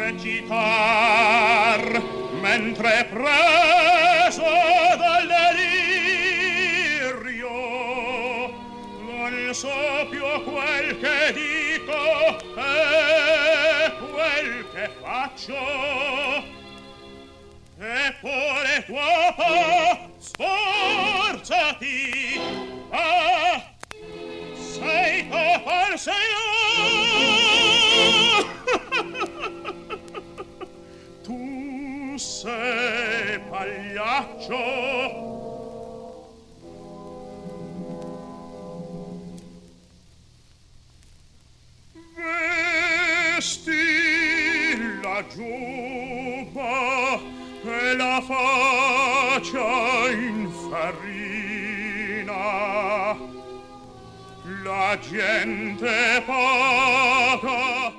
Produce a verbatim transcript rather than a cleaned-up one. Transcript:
recitar mentre preso dal delirio non so più quel che dico e quel che faccio. Eppure dopo sforzati, ah, sei tu forse io. Tu sei pagliaccio. Vesti la giubba e la faccia in farina, la gente poca